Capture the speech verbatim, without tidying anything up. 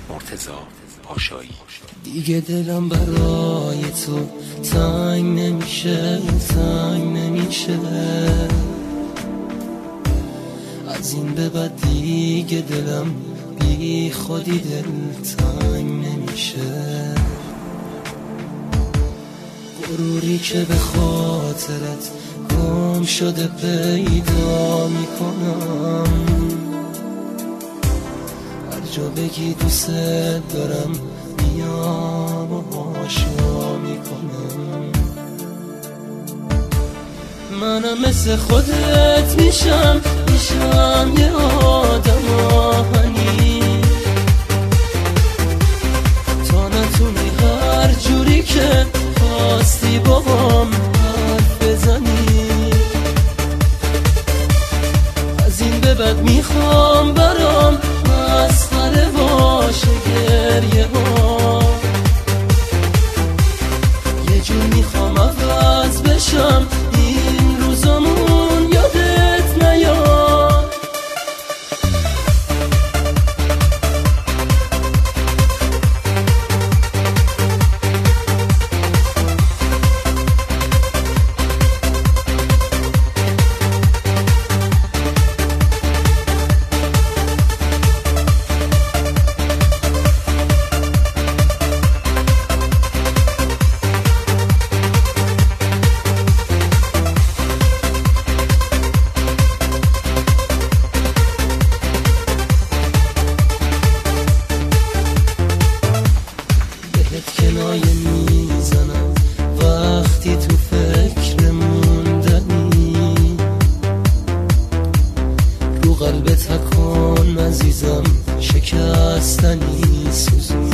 مرتضی پاشایی. دیگه دلم برای تو تنگ نمیشه، تنگ نمیشه. از این به بعد دیگه دلم بی خودی دل تنگ نمیشه. غروری که به خاطرت گم شده پیدا میکنم، هر جا بگی دوست دارم میام و آشنا میکنم. منم مثل خودت میشم، میشم یه آدم آهنی، تا نتونی هر جوری که خواستی با هم حرف بزنی. از این به بعد میخوام برام مسخره باشه گریه ها، یه جور میخوام عوض بشم این روزامون یادت نیاد. کنایه میزنم وقتی تو فکر موندنی، رو قلبت تکان عزیزم شکستنی سوزون